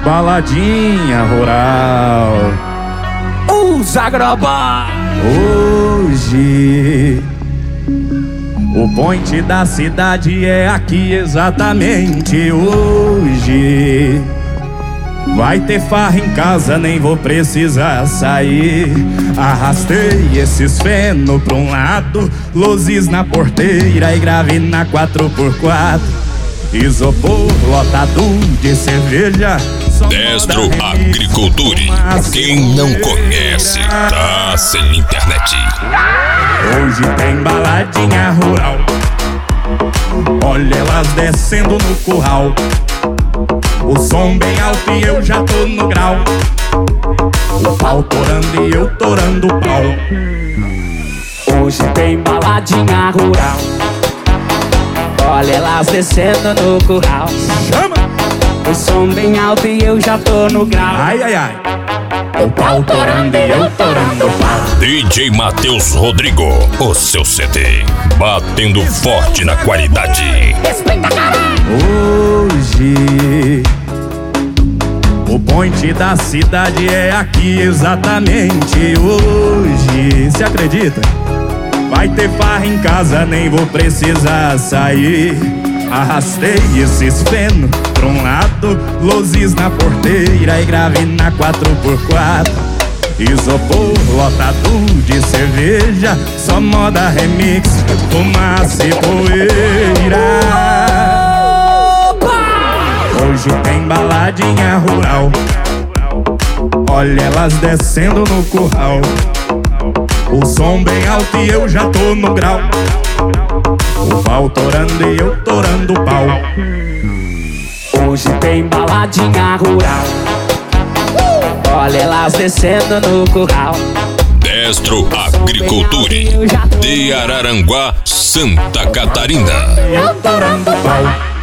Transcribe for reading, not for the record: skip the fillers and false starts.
baladinha rural. Os Agroboy. Hoje o point da cidade é aqui exatamente hoje. Vai ter farra em casa, nem vou precisar sair. Arrastei esses feno pra um lado, luzes na porteira e grave na 4x4. Isopor lotado de cerveja. Destro Agriculture. Quem não conhece, tá sem internet. Hoje tem baladinha rural. Olha elas descendo no curral. O som bem alto e eu já tô no grau. O pau torando e eu torando o pau. Hoje tem baladinha rural. Olha elas descendo no curral. Chama! O som bem alto e eu já tô no grau. Ai, ai, ai. O pau torando e eu torando o pau. DJ Matheus Rodrigo, o seu CD, batendo forte na qualidade. Respeita, cara. Hoje o point da cidade é aqui exatamente hoje. Se acredita? Vai ter farra em casa, nem vou precisar sair. Arrastei esses feno pra um lado, luzes na porteira e grave na 4x4. Isopor lotado de cerveja, só moda remix, fumaça e poeira. Hoje tem baladinha rural. Olha elas descendo no curral. O som bem alto e eu já tô no grau. O pau torando e eu torando o pau. Hoje tem baladinha rural. Olha elas descendo no curral. Destro Agriculture, de Araranguá, Santa Catarina. Eu torando o pau.